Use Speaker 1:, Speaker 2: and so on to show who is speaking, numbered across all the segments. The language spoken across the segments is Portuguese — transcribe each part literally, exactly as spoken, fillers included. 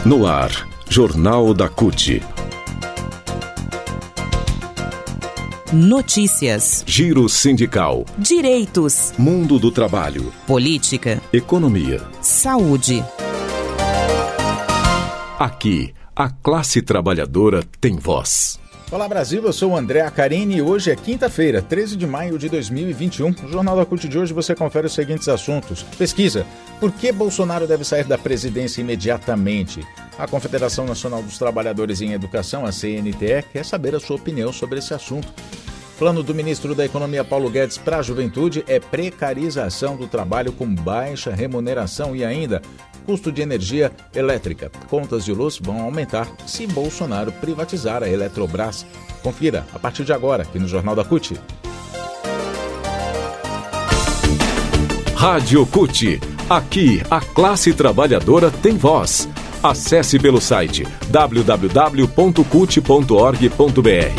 Speaker 1: No ar, Jornal da C U T.
Speaker 2: Notícias.
Speaker 1: Giro sindical.
Speaker 2: Direitos.
Speaker 1: Mundo do trabalho.
Speaker 2: Política.
Speaker 1: Economia.
Speaker 2: Saúde.
Speaker 1: Aqui, a classe trabalhadora tem voz.
Speaker 3: Olá Brasil, eu sou o André Acarini e hoje é quinta-feira, treze de maio de dois mil e vinte e um. No Jornal da C U T de hoje você confere os seguintes assuntos. Pesquisa: por que Bolsonaro deve sair da presidência imediatamente? A Confederação Nacional dos Trabalhadores em Educação, a C N T E, quer saber a sua opinião sobre esse assunto. Plano do ministro da Economia Paulo Guedes para a juventude é precarização do trabalho com baixa remuneração e ainda custo de energia elétrica. Contas de luz vão aumentar se Bolsonaro privatizar a Eletrobras. Confira a partir de agora aqui no Jornal da C U T.
Speaker 1: Rádio C U T. Aqui, a classe trabalhadora tem voz. Acesse pelo site w w w ponto cult ponto org ponto b r.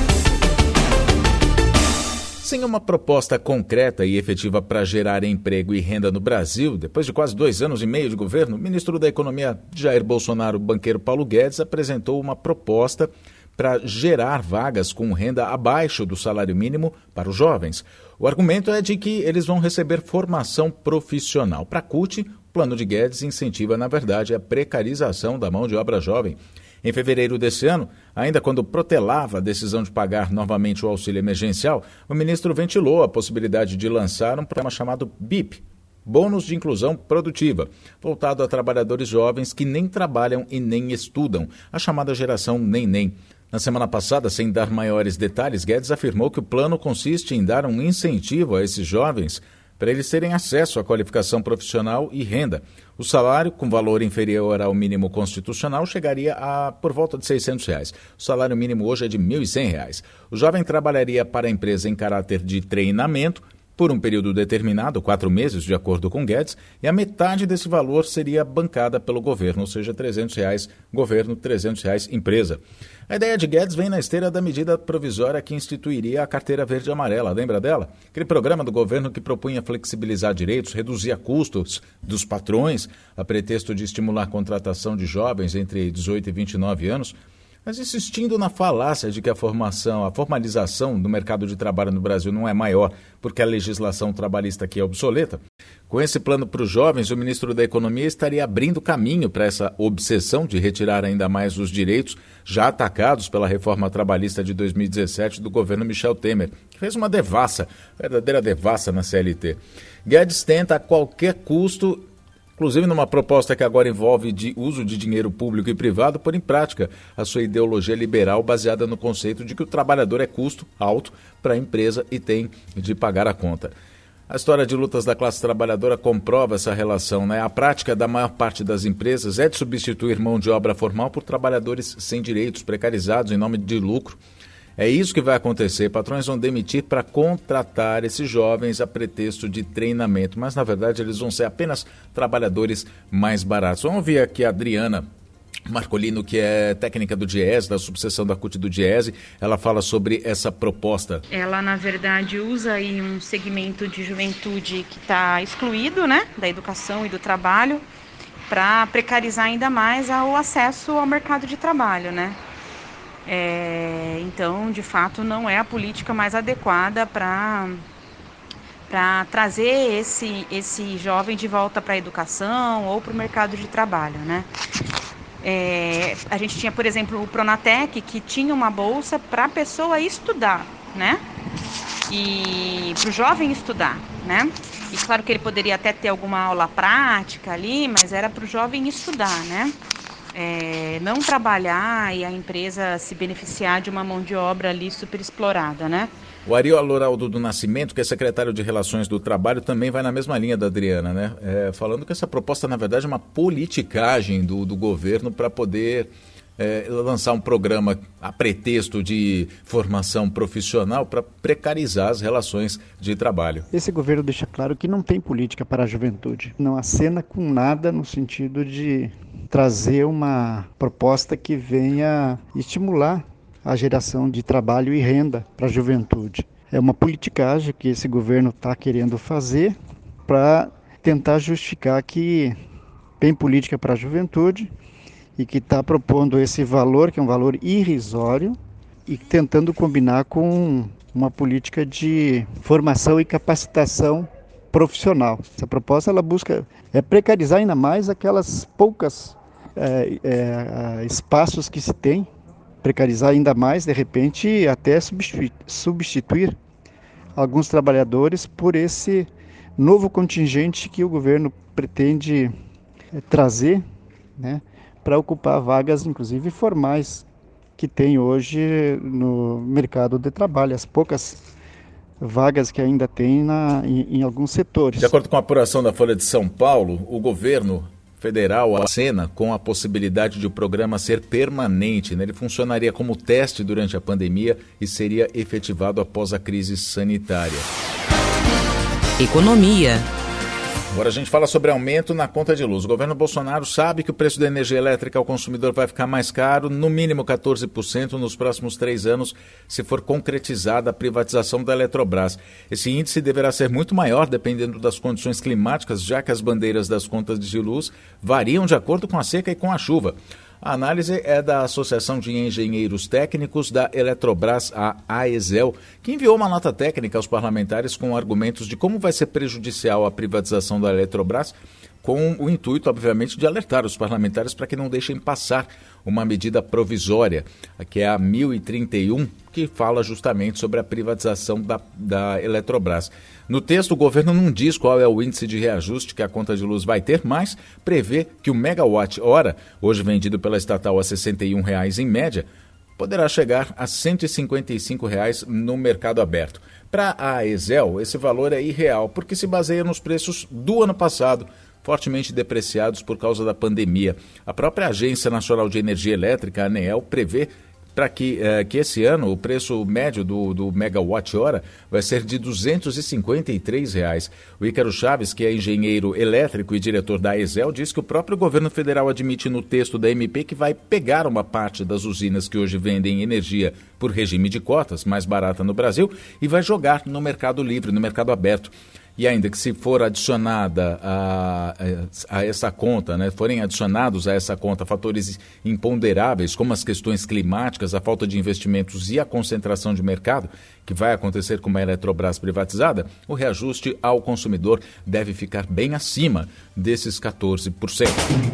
Speaker 3: Sem uma proposta concreta e efetiva para gerar emprego e renda no Brasil, depois de quase dois anos e meio de governo, o ministro da Economia, Jair Bolsonaro, o banqueiro Paulo Guedes, apresentou uma proposta para gerar vagas com renda abaixo do salário mínimo para os jovens. O argumento é de que eles vão receber formação profissional. Para a C U T, o plano de Guedes incentiva, na verdade, a precarização da mão de obra jovem. Em fevereiro desse ano, ainda quando protelava a decisão de pagar novamente o auxílio emergencial, o ministro ventilou a possibilidade de lançar um programa chamado B I P, Bônus de Inclusão Produtiva, voltado a trabalhadores jovens que nem trabalham e nem estudam, a chamada geração nem-nem. Na semana passada, sem dar maiores detalhes, Guedes afirmou que o plano consiste em dar um incentivo a esses jovens para eles terem acesso à qualificação profissional e renda. O salário, com valor inferior ao mínimo constitucional, chegaria a por volta de seiscentos reais. O salário mínimo hoje é de mil e cem reais. O jovem trabalharia para a empresa em caráter de treinamento por um período determinado, quatro meses, de acordo com Guedes, e a metade desse valor seria bancada pelo governo, ou seja, trezentos reais governo, trezentos reais empresa. A ideia de Guedes vem na esteira da medida provisória que instituiria a carteira verde e amarela. Lembra dela? Aquele programa do governo que propunha flexibilizar direitos, reduzir custos dos patrões, a pretexto de estimular a contratação de jovens entre dezoito e vinte e nove anos, mas insistindo na falácia de que a formação, a formalização do mercado de trabalho no Brasil não é maior porque a legislação trabalhista aqui é obsoleta. Com esse plano para os jovens, o ministro da Economia estaria abrindo caminho para essa obsessão de retirar ainda mais os direitos já atacados pela reforma trabalhista de dois mil e dezessete do governo Michel Temer, que fez uma devassa, verdadeira devassa na C L T. Guedes tenta a qualquer custo, inclusive numa proposta que agora envolve de uso de dinheiro público e privado, pôr em prática a sua ideologia liberal baseada no conceito de que o trabalhador é custo alto para a empresa e tem de pagar a conta. A história de lutas da classe trabalhadora comprova essa relação, né? A prática da maior parte das empresas é de substituir mão de obra formal por trabalhadores sem direitos, precarizados em nome de lucro. É isso que vai acontecer. Patrões vão demitir para contratar esses jovens a pretexto de treinamento, mas na verdade eles vão ser apenas trabalhadores mais baratos. Vamos ouvir aqui a Adriana Marcolino, que é técnica do DIESE, da subseção da C U T do DIESE. Ela fala sobre essa proposta.
Speaker 4: Ela, na verdade, usa aí um segmento de juventude que está excluído, né, da educação e do trabalho, para precarizar ainda mais o acesso ao mercado de trabalho, né? É, então, de fato, não é a política mais adequada para para trazer esse, esse jovem de volta para a educação ou para o mercado de trabalho, né? É, a gente tinha, por exemplo, o Pronatec, que tinha uma bolsa para a pessoa estudar, né? E para o jovem estudar, né? E claro que ele poderia até ter alguma aula prática ali, mas era para o jovem estudar, né? É, não trabalhar e a empresa se beneficiar de uma mão de obra ali super explorada, né?
Speaker 3: O Ariel Loraldo do Nascimento, que é secretário de Relações do Trabalho, também vai na mesma linha da Adriana, né? É, falando que essa proposta, na verdade, é uma politicagem do, do governo para poder é, lançar um programa a pretexto de formação profissional para precarizar as relações de trabalho.
Speaker 5: Esse governo deixa claro que não tem política para a juventude. Não acena com nada no sentido de trazer uma proposta que venha estimular a geração de trabalho e renda para a juventude. É uma politicagem que esse governo está querendo fazer para tentar justificar que tem política para a juventude e que está propondo esse valor, que é um valor irrisório, e tentando combinar com uma política de formação e capacitação profissional. Essa proposta ela busca é precarizar ainda mais aquelas poucas é, é, espaços que se tem, precarizar ainda mais, de repente, até substituir, substituir alguns trabalhadores por esse novo contingente que o governo pretende é, trazer, né, para ocupar vagas, inclusive formais, que tem hoje no mercado de trabalho, as poucas vagas que ainda tem na, em, em alguns setores.
Speaker 3: De acordo com a apuração da Folha de São Paulo, o governo federal acena com a possibilidade de o programa ser permanente, né? Ele funcionaria como teste durante a pandemia e seria efetivado após a crise sanitária.
Speaker 2: Economia.
Speaker 3: Agora a gente fala sobre aumento na conta de luz. O governo Bolsonaro sabe que o preço da energia elétrica ao consumidor vai ficar mais caro, no mínimo quatorze por cento nos próximos três anos, se for concretizada a privatização da Eletrobras. Esse índice deverá ser muito maior dependendo das condições climáticas, já que as bandeiras das contas de luz variam de acordo com a seca e com a chuva. A análise é da Associação de Engenheiros Técnicos da Eletrobras, a AESEL, que enviou uma nota técnica aos parlamentares com argumentos de como vai ser prejudicial a privatização da Eletrobras, com o intuito, obviamente, de alertar os parlamentares para que não deixem passar uma medida provisória, que é a mil e trinta e um, que fala justamente sobre a privatização da, da Eletrobras. No texto, o governo não diz qual é o índice de reajuste que a conta de luz vai ter, mas prevê que o megawatt-hora, hoje vendido pela estatal a sessenta e um reais em média, poderá chegar a cento e cinquenta e cinco reais no mercado aberto. Para a AESEL, esse valor é irreal, porque se baseia nos preços do ano passado, fortemente depreciados por causa da pandemia. A própria Agência Nacional de Energia Elétrica, a ANEEL, prevê para que, eh, que esse ano o preço médio do, do megawatt-hora vai ser de duzentos e cinquenta e três reais. O Ícaro Chaves, que é engenheiro elétrico e diretor da AESEL, diz que o próprio governo federal admite no texto da M P que vai pegar uma parte das usinas que hoje vendem energia por regime de cotas, mais barata no Brasil, e vai jogar no mercado livre, no mercado aberto. E ainda que se for adicionada a, a, a essa conta, né, forem adicionados a essa conta fatores imponderáveis, como as questões climáticas, a falta de investimentos e a concentração de mercado, que vai acontecer com uma Eletrobras privatizada, o reajuste ao consumidor deve ficar bem acima desses quatorze por cento.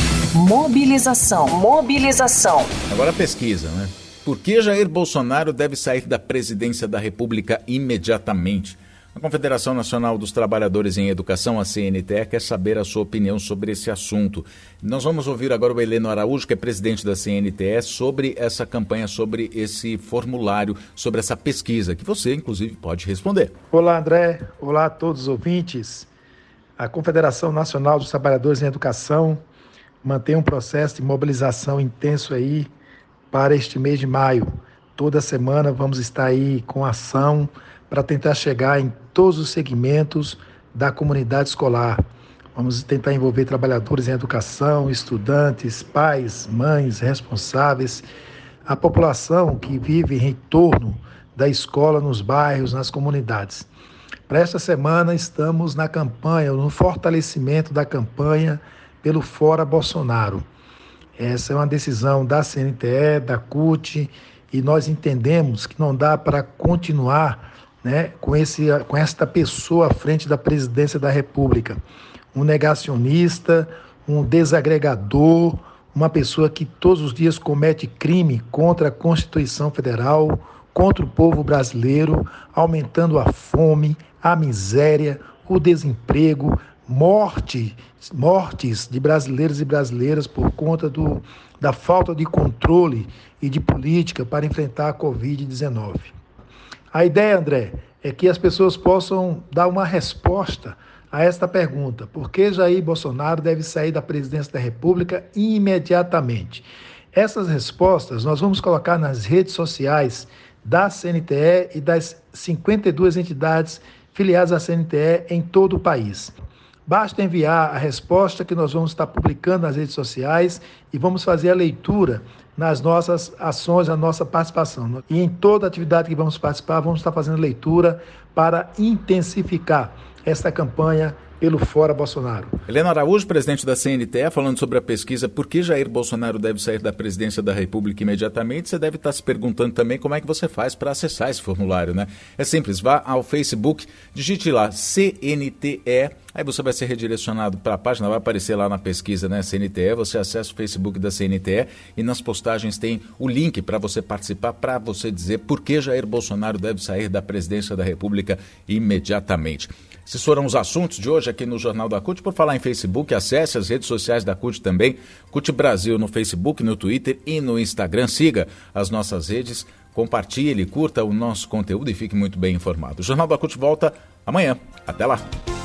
Speaker 6: Mobilização, mobilização.
Speaker 3: Agora a pesquisa, né? Por que Jair Bolsonaro deve sair da presidência da República imediatamente? A Confederação Nacional dos Trabalhadores em Educação, a C N T E, quer saber a sua opinião sobre esse assunto. Nós vamos ouvir agora o Heleno Araújo, que é presidente da C N T E, sobre essa campanha, sobre esse formulário, sobre essa pesquisa, que você, inclusive, pode responder.
Speaker 7: Olá, André. Olá a todos os ouvintes. A Confederação Nacional dos Trabalhadores em Educação mantém um processo de mobilização intenso aí para este mês de maio. Toda semana vamos estar aí com ação para tentar chegar em todos os segmentos da comunidade escolar. Vamos tentar envolver trabalhadores em educação, estudantes, pais, mães, responsáveis, a população que vive em torno da escola, nos bairros, nas comunidades. Para esta semana estamos na campanha, no fortalecimento da campanha pelo Fora Bolsonaro. Essa é uma decisão da C N T E, da C U T, e nós entendemos que não dá para continuar, né, com, esse, com esta pessoa à frente da presidência da República. Um negacionista, um desagregador, uma pessoa que todos os dias comete crime contra a Constituição Federal, contra o povo brasileiro, aumentando a fome, a miséria, o desemprego, morte, mortes de brasileiros e brasileiras por conta do, da falta de controle e de política para enfrentar a covid dezenove. A ideia, André, é que as pessoas possam dar uma resposta a esta pergunta: por que Jair Bolsonaro deve sair da presidência da República imediatamente? Essas respostas nós vamos colocar nas redes sociais da C N T E e das cinquenta e duas entidades filiadas à C N T E em todo o país. Basta enviar a resposta que nós vamos estar publicando nas redes sociais e vamos fazer a leitura nas nossas ações, a nossa participação. E em toda atividade que vamos participar, vamos estar fazendo leitura para intensificar esta campanha pelo Fora Bolsonaro.
Speaker 3: Helena Araújo, presidente da C N T E, falando sobre a pesquisa Por que Jair Bolsonaro deve sair da presidência da República imediatamente. Você deve estar se perguntando também como é que você faz para acessar esse formulário, né? É simples, vá ao Facebook, digite lá C N T E, aí você vai ser redirecionado para a página, vai aparecer lá na pesquisa, né, C N T E, você acessa o Facebook da C N T E e nas postagens tem o link para você participar, para você dizer por que Jair Bolsonaro deve sair da presidência da República imediatamente. Esses foram os assuntos de hoje aqui no Jornal da C U T. Por falar em Facebook, acesse as redes sociais da C U T também, C U T Brasil no Facebook, no Twitter e no Instagram. Siga as nossas redes, compartilhe, curta o nosso conteúdo e fique muito bem informado. O Jornal da C U T volta amanhã. Até lá!